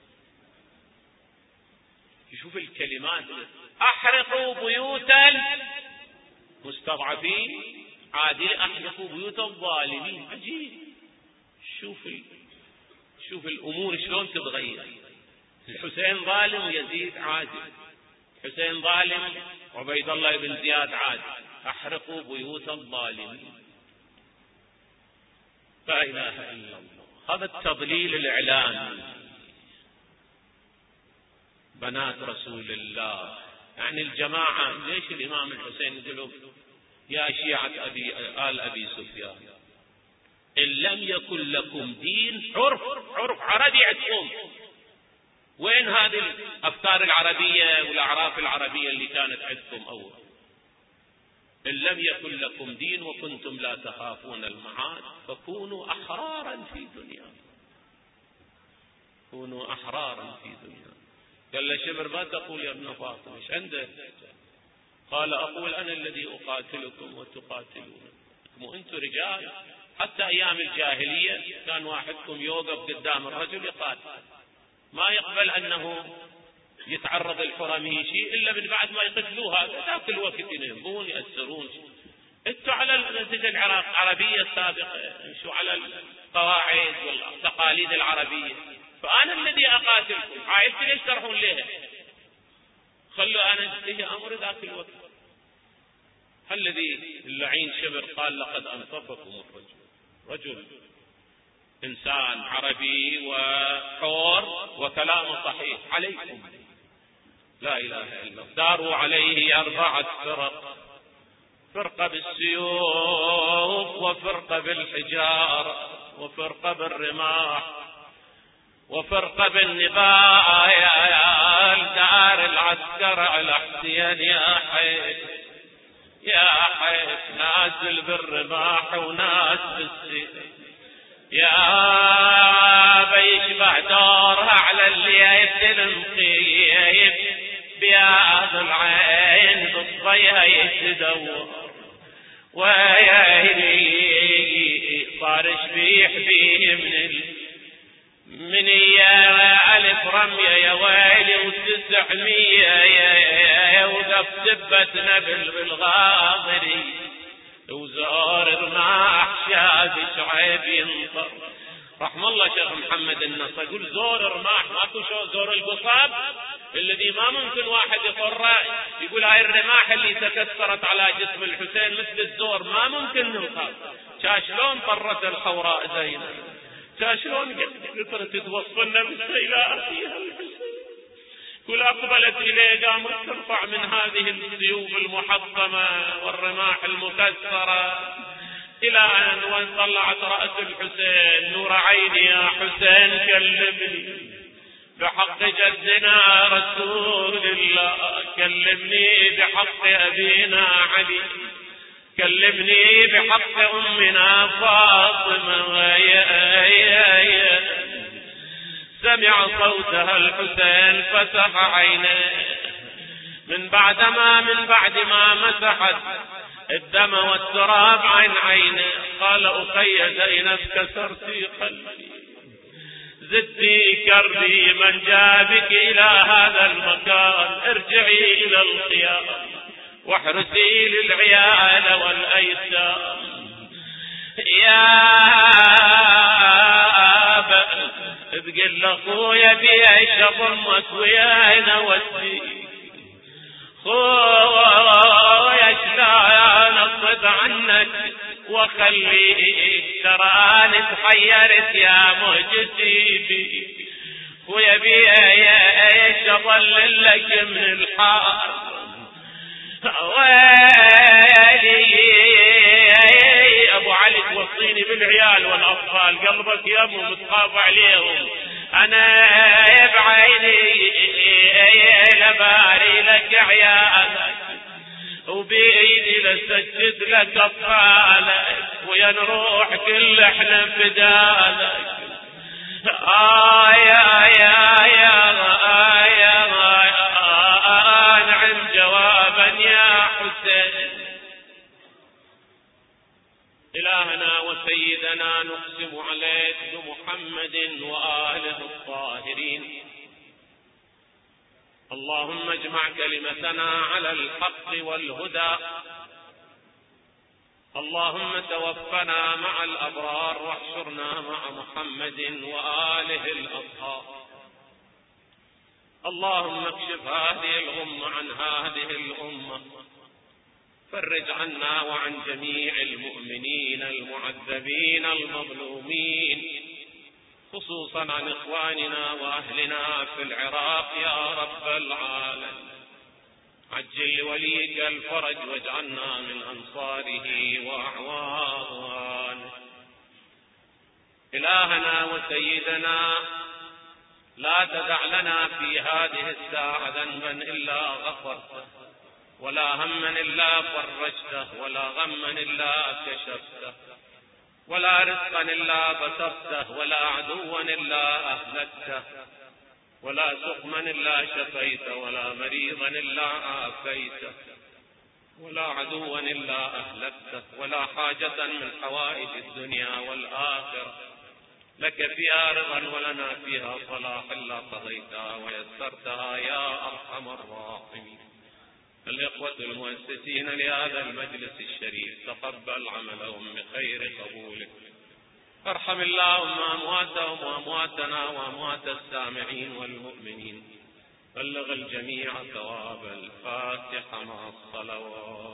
يشوف الكلمات، أحرقوا بيوت المستضعفين، عادي أحرقوا بيوت الظالمين. عجيب، شوف الأمور شلون تتغير. الحسين ظالم ويزيد عادل، الحسين ظالم عبيد الله بن زياد عادل. أحرقوا بيوت الظالمين، لا إله إلا الله. هذا التضليل الإعلامي. بنات رسول الله، يعني الجماعة، ليش الإمام الحسين يقولوا يا شيعة آل أبي سفيان إن لم يكن لكم دين عرف عربي عندكم؟ وين هذه الأفكار العربية والأعراف العربية اللي كانت عندكم أول؟ إن لم يكن لكم دين وكنتم لا تخافون المعاد فكونوا أحرارا في دنيا، كونوا أحرارا في دنيا. قال له شبر ما تقول يا ابن فاطمة، ايش عندك؟ قال أقول أنا الذي أقاتلكم وتقاتلون، وأنتم رجال حتى أيام الجاهلية كان واحدكم يوقف قدام الرجل يقاتل، ما يقبل أنه يتعرض الحرمي شيء إلا من بعد ما يقتلوه. هذا ذاك الوقت ينهبون يأسرون. انتوا على المنهج العربية السابقة، انتوا على القواعد والتقاليد العربية، فأنا الذي أقاتلكم، عائلتي ليش ترحون لها؟ خلوا أنا انتهي أمر ذاك الوقت. الذي اللعين شبر قال لقد أنصفكم رجل إنسان عربي وحور وكلامه صحيح عليكم، لا إله إلا الله. داروا عليه 4 فرق، فرقة بالسيوف وفرقة بالحجار وفرقة بالرماح وفرقة بالنبايا. دار العسكر على حسين يا حيف نازل بالرماح وناس بالسيف، يا بيشبع دورها على اللي يتلمقيب بياض العين بالصيها يتدور، وياهلي صار شبيح فيه من يا ألف رمية يا ويلي و900 يا وقف دبة نبل بالغاضري وزور رماح شاد شعيب ينطر. رحم الله شيخ محمد النصر يقول زور رماح، ماكو شو زور القصاب الذي ما ممكن واحد يطره. يقول هاي الرماح اللي تكسرت على جسم الحسين مثل الزور ما ممكن ننقذ. شاشلون طرت الحوراء زينب، شاشلون قدرت توصلنا بالسيلات فيها الحسين. كل أقبلت إليه قامت ترفع من هذه السيوف المحطمة والرماح المكسرة إلى أن طلعت رأس الحسين. نور عيني يا حسين كلمني بحق جدنا رسول الله، كلمني بحق أبينا علي، كلمني بحق أمنا فاطمة. سمع صوتها الحسين فسح عينيه من بعد ما مسحت الدم والتراب عن عينه. قال أخي زينب كسرتي قلبي، زدتي كربي، من جابك إلى هذا المكان؟ ارجعي إلى الخيام واحرسي للعيال والأيتام. يا أبا تقول لأخويا بيعيش ضمك ويا نودي، خويا شلون أصد عنك وخليك، تراني تحيرت يا مجتبي، خويا بيعيش أضل لك من الحار ويلي. أبو علي توصيني بالعيال والأطفال، قلبك يا أبو متخاف عليهم، أنا بعيني لباري لك عيالك وبإيدي لسجد لك أطفالك، ويا نروح كل احنا فدالك. نعم جوابا يا حسين. إلهنا وسيدنا نقسم عليك بمحمد وآله الطاهرين، اللهم اجمع كلمتنا على الحق والهدى، اللهم توفنا مع الأبرار واحشرنا مع محمد وآله الأطهار. اللهم اكشف هذه الغمة عن هذه الأمة، فرج عنا وعن جميع المؤمنين المعذبين المظلومين، خصوصا عن إخواننا وأهلنا في العراق يا رب العالمين. عجل لوليك الفرج واجعلنا من أنصاره وأعوانه. إلهنا وسيدنا لا تدع لنا في هذه الساعة ذنبا إلا غفرته، ولا هما إلا فرجته، ولا غما إلا كشفته، ولا رزقا إلا بسطته، ولا عدوا إلا أهلكته، ولا سقما إلا شفيته، ولا مريضا إلا عافيته، ولا عدوا إلا أهلكته، ولا حاجة من حوائج الدنيا والآخرة لك فيها رضا ولنا فيها صلاح إلا قضيتها ويسرتها يا أرحم الراحمين. الإخوة المؤسسين لهذا المجلس الشريف تقبل عملهم بخير قبولك، ارحم اللهم أمواتهم وأمواتنا وأموات السامعين والمؤمنين، بلغ الجميع ثواب الفاتحة مع الصلوات.